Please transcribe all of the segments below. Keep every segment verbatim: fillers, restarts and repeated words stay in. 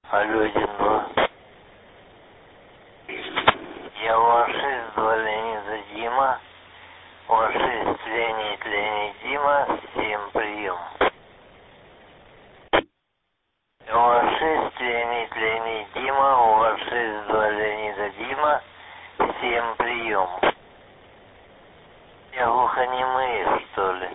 Алло, один, два. Я ваш из два Леонида Дима. Ваш из Леонид Леонид Дима. Всем прием. Ваш из Леонид Леонид Дима. Ваш из два Леонида Дима. Всем прием. Я глухонемые, что ли?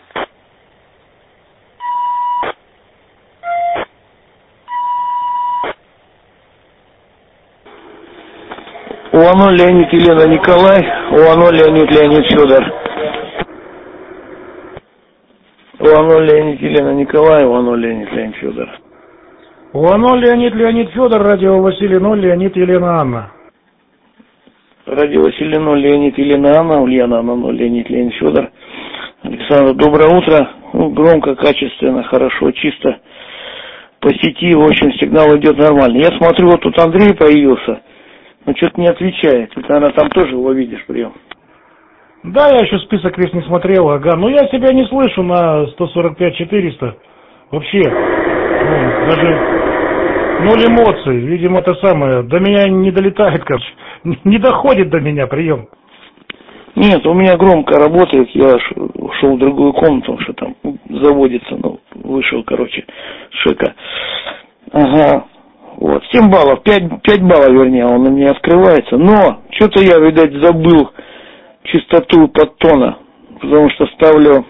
УАНО Леонид Елена Николай, УАНО Леонид Леонид Федор. УАНО Леонид Елена Николай, УАНО Леонид Леонид Федор. УАНО Леонид Леонид Федор, радио Василий ноль, Леонид Елена Анна. Радио Василий ноль, Леонид Елена Анна, Ульяна Анна ноль, Леонид Леонид Федор. Александр, доброе утро. Ну, громко, качественно, хорошо, чисто. По сети, в общем, сигнал идет нормально. Я смотрю, вот тут Андрей появился. Но что-то не отвечает. Ты, наверное, там тоже его видишь, прием. Да, я еще список весь не смотрел, ага. Но я тебя не слышу на сто сорок пять четыреста. Вообще, ну, даже ноль эмоций. Видимо, это самое, до меня не долетает, короче. Не доходит до меня прием. Нет, у меня громко работает. Я ушел в другую комнату, что там заводится. Ну, вышел, короче, шика. Ага. Вот, семь баллов, пять, пять баллов, вернее, он у меня открывается. Но, что-то я, видать, забыл частоту подтона, потому что ставлю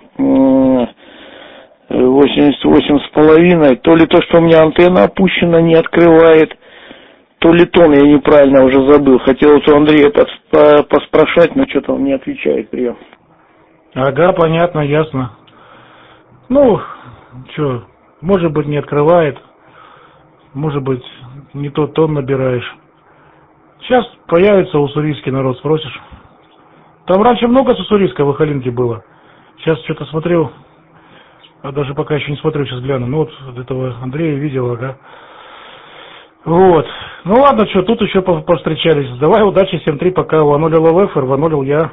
восемьдесят восемь с половиной. То ли то, что у меня антенна опущена, не открывает, то ли тон я неправильно уже забыл. Хотел у Андрея поспрашать, но что-то он не отвечает, прием. Ага, понятно, ясно. Ну, что, может быть, не открывает. Может быть, не тот тон набираешь. Сейчас появится уссурийский народ, спросишь. Там раньше много с Уссурийска в Ахалинке было. Сейчас что-то смотрел, а даже пока еще не смотрю, сейчас гляну. Ну вот этого Андрея видел, ага. Вот. Ну ладно, что, тут еще повстречались. Давай, удачи, семь три, пока ванолил ЛФ, рванолил я.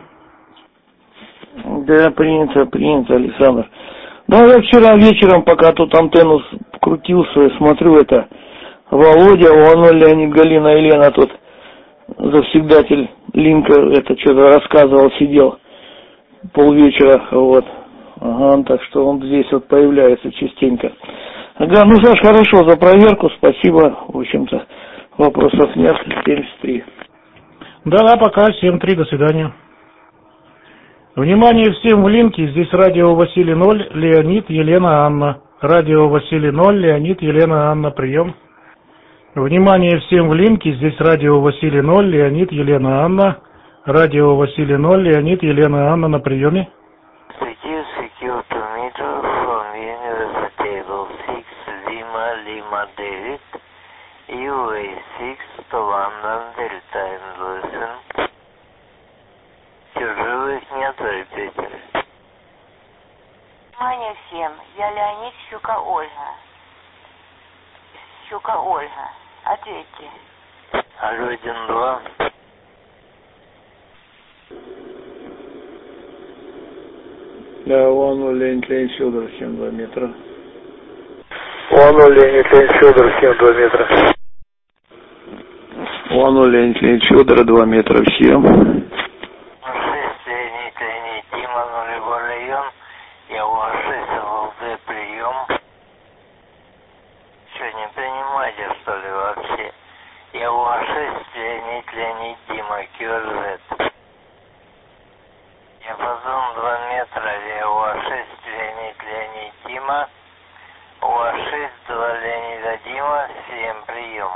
Да, принято, принято, Александр. Ну, я вчера вечером, пока тут антенну крутился, смотрю, это Володя, УАНО Леонид Галина Елена, тут завсегдатель Линка, это что-то рассказывал, сидел полвечера, вот. Ага, так что он здесь вот появляется частенько. Ага, ну, Саш, хорошо, за проверку, спасибо, в общем-то, вопросов нет, семьдесят три. Да-да, пока, семь три, до свидания. Внимание всем в Линке, здесь радио Василий ноль, Леонид, Елена, Анна. Радио Василий ноль, Леонид, Елена, Анна, прием. Внимание всем в Линке, здесь радио Василий ноль, Леонид, Елена, Анна. Радио Василий ноль, Леонид, Елена, Анна на приеме. Secure, secure to meter from Universal Table six, Lima, Lima, David, U A six to London, Delta and Listen. Чужих нет, репетер. Внимание всем, я Леонид, Щука Ольга. Щука Ольга, ответьте. Алло, один, два. Да, УАНО Леонид Леонид Федор, семь два метра. УАНО Леонид Леонид Федор, семь два метра. УАНО Леонид Леонид Федор, два метра, всем. шесть, Леонид Леонид Дима, нулевой район. Я у вас шесть, ЛД, прием. Что, не принимаете, что ли, вообще? Я у вас шесть, Леонид Леонид Дима, кью эр зет. Диапазон два метра, я у вас шесть, Леонид Леонид Дима. У вас шесть, два Леонида Дима, всем прием.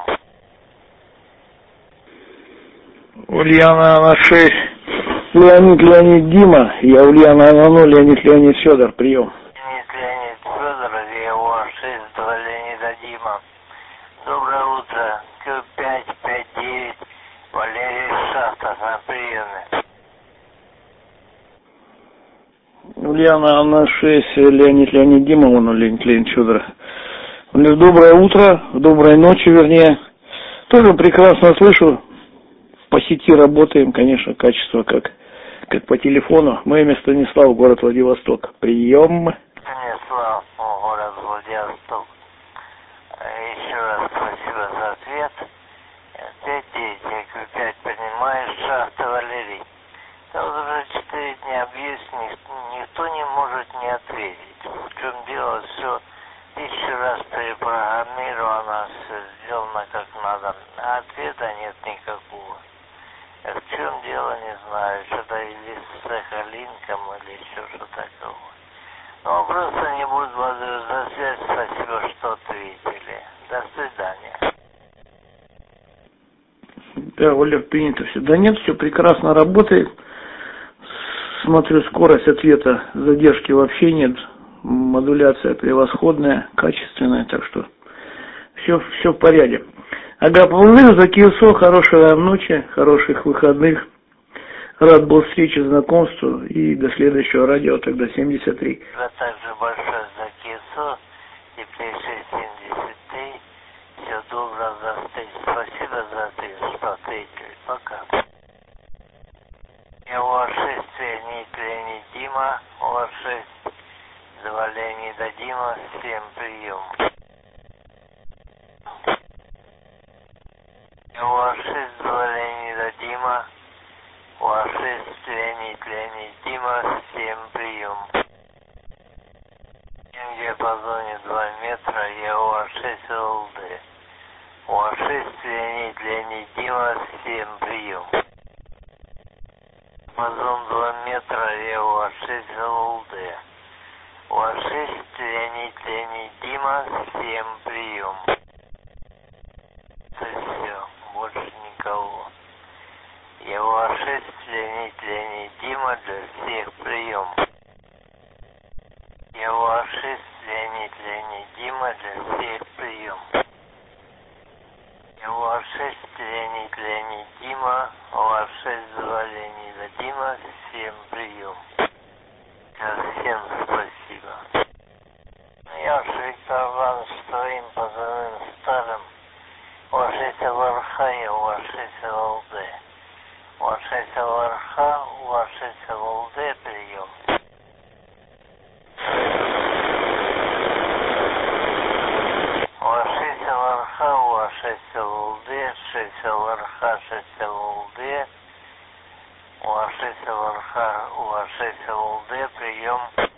Ульяна Анна шесть, Леонид Леонид Дима, я Ульяна Анна, Леонид Леонид Федор, прием. Леонид Леонид Федор, я у вас шесть, два Леонида Дима. Доброе утро, кью пять пять девять, Валерий Шахтов на приеме. Ульяна Анна шесть, Леонид Леонид Дима, он Леонид Леонид Федор. Доброе утро, доброй ночи, вернее. Тоже прекрасно слышу. По сети работаем, конечно, качество как, как по телефону. Мое место Станислав, город Владивосток. Прием. Станислав, город Владивосток. Еще раз спасибо за ответ. сделано как надо, а ответа нет никакого. В чем дело, не знаю, что-то или с Сахалинком, или еще что такого. Ну, просто не буду благодарить за связь, спасибо, что ответили. До свидания. Да, Олег, принято все. Да нет, все прекрасно работает. Смотрю, скорость ответа, задержки вообще нет. Модуляция превосходная, качественная, так что все, все в порядке. Ага, благодарю за КИОСО, хорошей вам ночи, хороших выходных. Рад был встрече, знакомству и до следующего радио, тогда семьдесят три. А также большое за КИОСО, теплейший семьдесят три. Всего доброго, до встречи. Спасибо за ответ, что ответили. Пока. Его шесть Леонид, Леонид Дима, у вас шесть, два Леонида Дима, семь прием. У вас шесть, два Леонида Дима, у вас шесть Леонид, Леонид Дима, семь прием. Где по зоне два метра, я у вас шесть ЛД. У вас шесть Леонид, Леонид Дима, семь прием. Амазон два метра, я у вас шесть ЛД. У вас шесть Леонид, Леонид Дима, семь прием. Это все, больше никого. Я у вас шесть Леонид, Леонид Дима, для всех прием. Я у вас шесть Леонид, Леонид Дима, для всех прием. Я у вас шесть Леонид, Леонид Дима, у вас шесть два Леонида Дима, семь прием. Всем спасибо. Я уж Виктор Иванович своим позывным старым. У вас шесть ЛРХ, я у вас шесть ЛД. У вас шесть ЛРХ, у вас шесть ЛД прием. У вас шесть ЛРХ, у вас шесть ЛД, шесть ЛРХ, шесть ЛД. У вас шесть ЛРХ, у вас шесть ЛД, прием.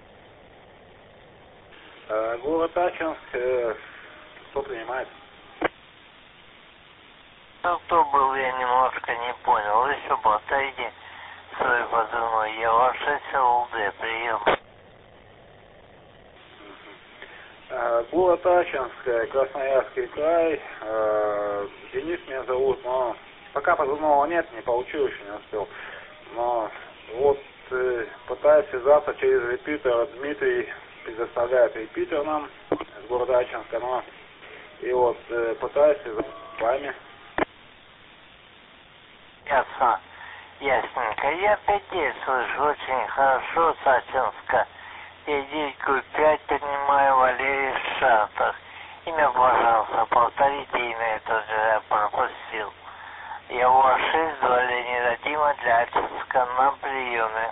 Э, город Ачинск, э, кто принимает? Ну, кто был, я немножко не понял. Вы еще повторите свой позывной. Я у вас шесть ЛД, прием. Э, город Ачинск, Красноярский край. Э, Денис меня зовут, но пока позывного нет, не получил, еще не успел. Но вот э, пытаюсь связаться через репитер. Дмитрий предоставляет репитер нам с города Ачинска, но и вот э, пытаюсь связаться с вами. Ясно. Ясненько. Я пять слышу очень хорошо с Ачинска. Я девять пять принимаю Валерий Шатов. Имя, пожалуйста, повторите имя, это же я пропустил. Я у вас шесть, два Леонида Дима, для Ачинска на приеме.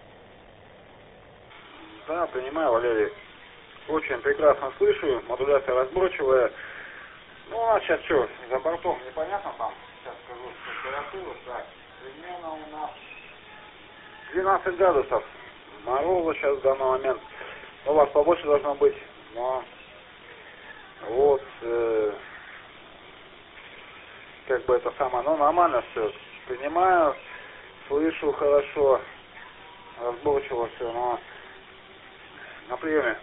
Да, принимаю, Валерий. Очень прекрасно слышу, модуляция разборчивая. Ну, а сейчас что, за бортом непонятно там. Сейчас скажу температуру. Так, примерно у нас двенадцать градусов. Мороза сейчас в данный момент. У вас побольше должно быть, но вот э, как бы это самое, ну нормально все. Принимаю, слышу хорошо, разборчиво все, но на приеме.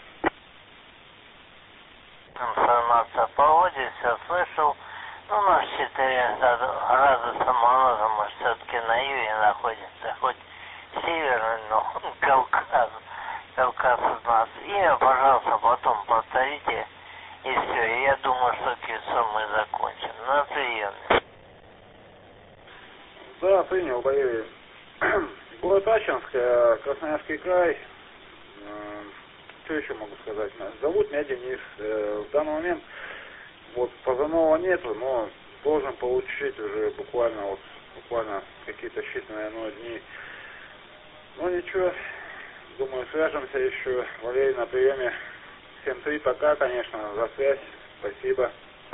Информация о погоде, все слышал. Ну, у нас четыре градуса мороза, мы все-таки на юге находимся, хоть северный, но Кавказ. Кавказ у нас. Имя, пожалуйста, потом повторите, и все. И я думаю, что КИОСО мы закончим. На приеме. Да, принял, Валерий. Город Ачинск, Красноярский край. Что еще могу сказать? Зовут меня Денис. В данный момент вот позывного нету, но должен получить уже буквально вот буквально какие-то считанные ну, дни. Ну ничего, думаю, свяжемся еще. Валерий на приеме. Всем три пока, конечно, за связь. Спасибо.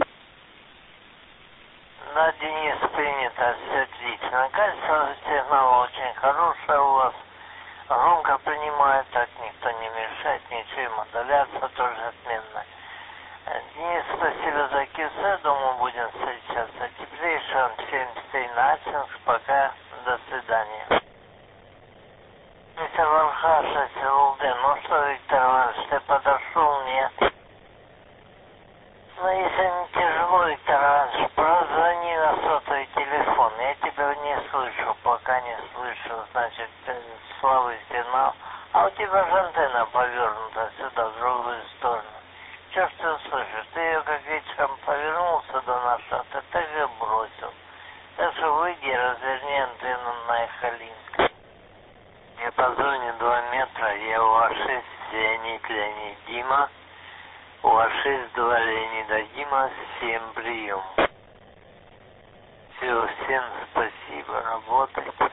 Да, Денис, принято, все отлично. Качество сигнала очень хорошее у вас. Громко принимает, так никто не мешает, ничего, и модуляция тоже отменная. Денис, спасибо за кисе, думаю, будем встречаться. Теплейший семьдесят три Начинск, пока, до свидания. Мистер Вархаша, Силден, ну что, Виктор Иванович, ты подошел, нет? Ну, если не тяжело, Виктор Иванович, прозвони на сотовый телефон, я тебя не слышу, пока не слышу, значит, слабый сигнал, а у тебя же антенна повернута сюда, в другую сторону. Что ж ты слышишь? Ты ее как вечером повернулся до нас, а ты так и бросил. Так что выйди, разверни антенну на Эхолинск. Я позвоню два метра, я у А шесть Леонид Леонид Дима. У А шесть два Леонида Дима, всем прием. Все, всем спасибо, работайте.